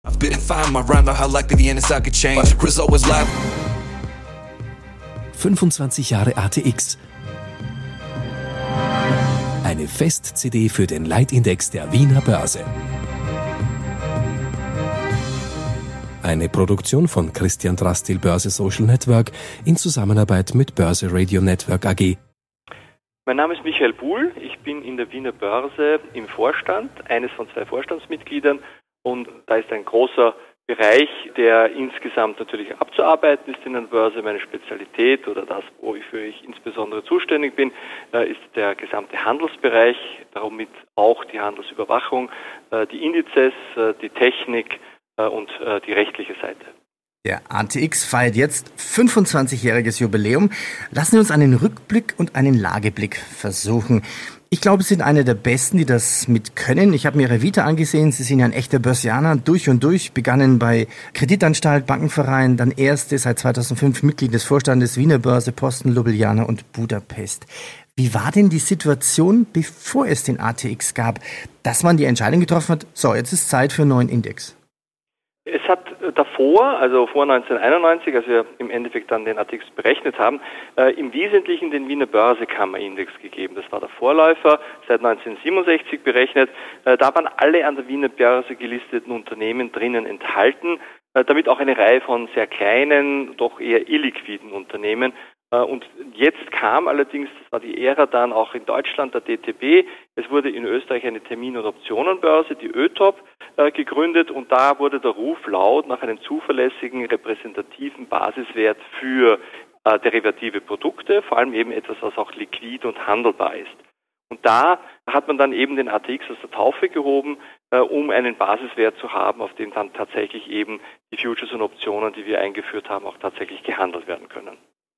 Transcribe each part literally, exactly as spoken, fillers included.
I've been fine my rhyme how likely the N S I could change. Rizzo was live. fünfundzwanzig Jahre A T X. Eine Fest-C D für den Leitindex der Wiener Börse. Eine Produktion von Christian Drastil Börse Social Network in Zusammenarbeit mit Börse Radio Network A G. Mein Name ist Michael Buhl, ich bin in der Wiener Börse im Vorstand, eines von zwei Vorstandsmitgliedern, und da ist ein großer Bereich, der insgesamt natürlich abzuarbeiten ist in der Börse. Meine Spezialität oder das, wofür ich insbesondere zuständig bin, ist der gesamte Handelsbereich, damit auch die Handelsüberwachung, die Indizes, die Technik und die rechtliche Seite. Der A T X feiert jetzt fünfundzwanzigjähriges Jubiläum. Lassen Sie uns einen Rückblick und einen Lageblick versuchen. Ich glaube, Sie sind einer der Besten, die das mit können. Ich habe mir Ihre Vita angesehen. Sie sind ja ein echter Börsianer, durch und durch. Begannen bei Kreditanstalt, Bankenverein, dann erste seit zweitausendfünf Mitglied des Vorstandes Wiener Börse, Posten, Ljubljana und Budapest. Wie war denn die Situation, bevor es den A T X gab, dass man die Entscheidung getroffen hat, so, jetzt ist Zeit für einen neuen Index? Es hat davor, also vor neunzehnhunderteinundneunzig, als wir im Endeffekt dann den A T X berechnet haben, äh, im Wesentlichen den Wiener Börsekammer-Index gegeben. Das war der Vorläufer, seit neunzehnhundertsiebenundsechzig berechnet. Äh, da waren alle an der Wiener Börse gelisteten Unternehmen drinnen enthalten, äh, damit auch eine Reihe von sehr kleinen, doch eher illiquiden Unternehmen. Und jetzt kam allerdings, das war die Ära dann auch in Deutschland, der D T B. Es wurde in Österreich eine Termin- und Optionenbörse, die Ö T O P, äh, gegründet, und da wurde der Ruf laut nach einem zuverlässigen, repräsentativen Basiswert für äh, derivative Produkte, vor allem eben etwas, was auch liquid und handelbar ist. Und da hat man dann eben den A T X aus der Taufe gehoben, äh, um einen Basiswert zu haben, auf dem dann tatsächlich eben die Futures und Optionen, die wir eingeführt haben, auch tatsächlich gehandelt werden können.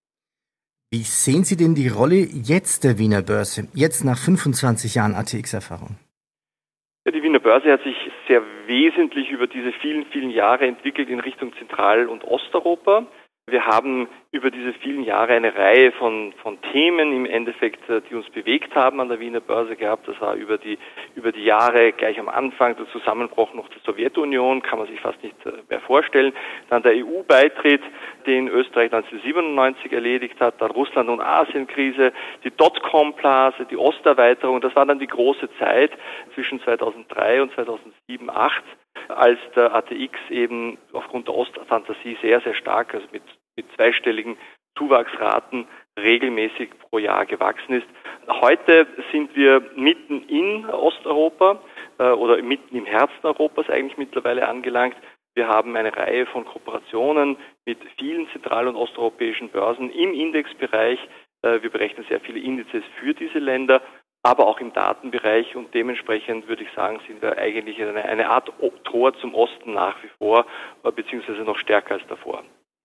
Wie sehen Sie denn die Rolle jetzt der Wiener Börse, jetzt nach fünfundzwanzig Jahren A T X-Erfahrung? Ja, die Wiener Börse hat sich sehr wesentlich über diese vielen, vielen Jahre entwickelt in Richtung Zentral- und Osteuropa. Wir haben über diese vielen Jahre eine Reihe von, von Themen im Endeffekt, die uns bewegt haben an der Wiener Börse gehabt. Das war über die, über die Jahre gleich am Anfang der Zusammenbruch noch der Sowjetunion, kann man sich fast nicht mehr vorstellen. Dann der E U-Beitritt, den Österreich neunzehnhundertsiebenundneunzig erledigt hat, dann Russland- und Asienkrise, die Dotcom-Blase, die Osterweiterung. Das war dann die große Zeit zwischen zweitausenddrei und zweitausendsieben, zweitausendacht, als der A T X eben aufgrund der Ostfantasie sehr, sehr stark, also mit, mit zweistelligen Zuwachsraten regelmäßig pro Jahr gewachsen ist. Heute sind wir mitten in Osteuropa äh, oder mitten im Herzen Europas eigentlich mittlerweile angelangt. Wir haben eine Reihe von Kooperationen mit vielen zentral- und osteuropäischen Börsen im Indexbereich. Äh, wir berechnen sehr viele Indizes für diese Länder, aber auch im Datenbereich, und dementsprechend würde ich sagen, sind wir eigentlich eine, eine Art Tor zum Osten nach wie vor, beziehungsweise noch stärker als davor.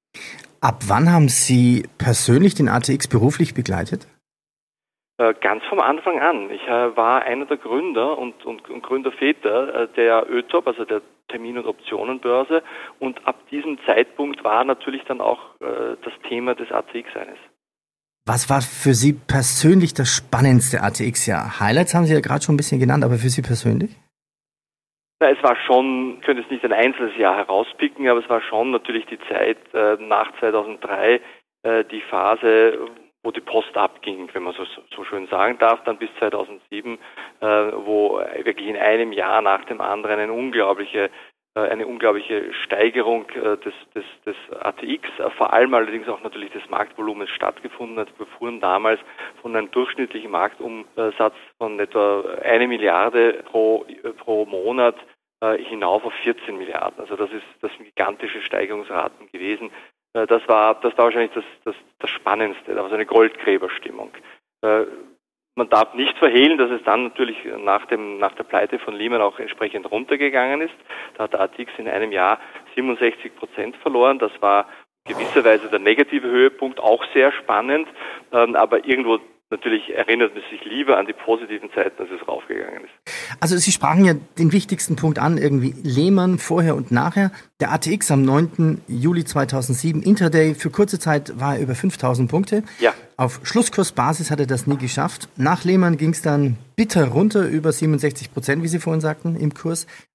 Ab wann haben Sie persönlich den A T X beruflich begleitet? Ganz vom Anfang an. Ich war einer der Gründer und, und, und Gründerväter der Ö T O P, also der Termin- und Optionenbörse, und ab diesem Zeitpunkt war natürlich dann auch das Thema des A T X eines. Was war für Sie persönlich das spannendste A T X-Jahr? Highlights haben Sie ja gerade schon ein bisschen genannt, aber für Sie persönlich? Na, es war schon, ich könnte jetzt nicht ein einzelnes Jahr herauspicken, aber es war schon natürlich die Zeit äh, nach zweitausenddrei, äh, die Phase, wo die Post abging, wenn man so, so schön sagen darf, dann bis zweitausendsieben, äh, wo wirklich in einem Jahr nach dem anderen eine unglaubliche eine unglaubliche Steigerung des, des, des A T X, vor allem allerdings auch natürlich des Marktvolumens stattgefunden hat. Wir fuhren damals von einem durchschnittlichen Marktumsatz von etwa eine Milliarde pro, pro Monat äh, hinauf auf vierzehn Milliarden. Also das ist, das sind gigantische Steigerungsraten gewesen. Äh, das war, das war wahrscheinlich das, das, das Spannendste. Da war so eine Goldgräberstimmung. Äh, Man darf nicht verhehlen, dass es dann natürlich nach dem nach der Pleite von Lehman auch entsprechend runtergegangen ist. Da hat der A T X in einem Jahr siebenundsechzig Prozent verloren. Das war gewisserweise der negative Höhepunkt, auch sehr spannend, aber irgendwo natürlich erinnert man sich lieber an die positiven Zeiten, als es raufgegangen ist. Also Sie sprachen ja den wichtigsten Punkt an, irgendwie Lehman vorher und nachher. Der A T X am neunten Juli zweitausendsieben, Intraday, für kurze Zeit war er über fünftausend Punkte. Ja. Auf Schlusskursbasis hat er das nie geschafft. Nach Lehman ging es dann bitter runter, über siebenundsechzig Prozent, wie Sie vorhin sagten, im Kurs.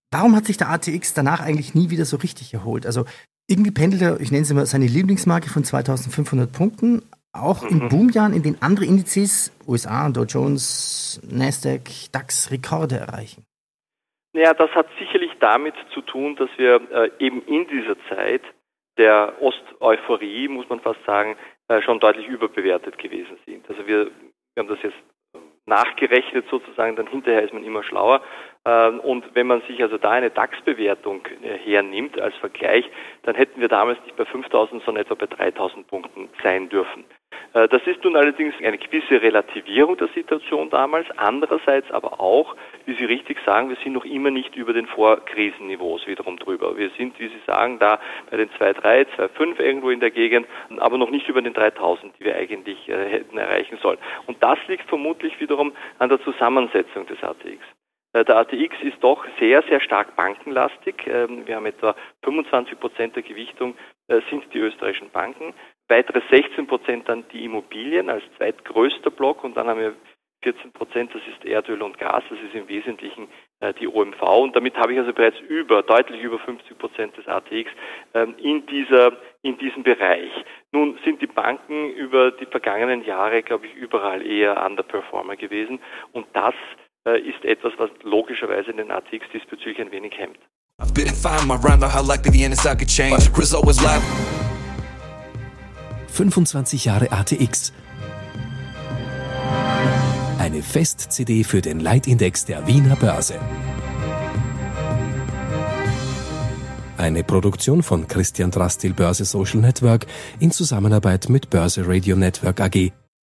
Warum hat sich der A T X danach eigentlich nie wieder so richtig erholt? Also irgendwie pendelt er, ich nenne es immer, seine Lieblingsmarke von zweitausendfünfhundert Punkten, auch mhm. in Boomjahren, in denen andere Indizes, U S A, Dow Jones, Nasdaq, DAX, Rekorde erreichen. Naja, das hat sicherlich damit zu tun, dass wir äh, eben in dieser Zeit der Ost-Euphorie, muss man fast sagen, äh, schon deutlich überbewertet gewesen sind. Also wir, wir haben das jetzt nachgerechnet sozusagen, dann hinterher ist man immer schlauer. Und wenn man sich also da eine DAX-Bewertung hernimmt als Vergleich, dann hätten wir damals nicht bei fünftausend, sondern etwa bei dreitausend Punkten sein dürfen. Das ist nun allerdings eine gewisse Relativierung der Situation damals, andererseits aber auch, wie Sie richtig sagen, wir sind noch immer nicht über den Vorkrisenniveaus wiederum drüber. Wir sind, wie Sie sagen, da bei den zwei Komma drei, zwei Komma fünf irgendwo in der Gegend, aber noch nicht über den dreitausend, die wir eigentlich äh, hätten erreichen sollen. Und das liegt vermutlich wiederum an der Zusammensetzung des A T X. Der A T X ist doch sehr, sehr stark bankenlastig. Wir haben etwa fünfundzwanzig Prozent der Gewichtung sind die österreichischen Banken. Weitere sechzehn Prozent dann die Immobilien als zweitgrößter Block und dann haben wir vierzehn Prozent, das ist Erdöl und Gas, das ist im Wesentlichen die O M V und damit habe ich also bereits über, deutlich über fünfzig Prozent des A T X in dieser, in diesem Bereich. Nun sind die Banken über die vergangenen Jahre, glaube ich, überall eher Underperformer gewesen und das ist etwas, was logischerweise den A T X diesbezüglich ein wenig hemmt. fünfundzwanzig Jahre A T X. Eine Fest-C D für den Leitindex der Wiener Börse. Eine Produktion von Christian Drastil Börse Social Network in Zusammenarbeit mit Börse Radio Network A G.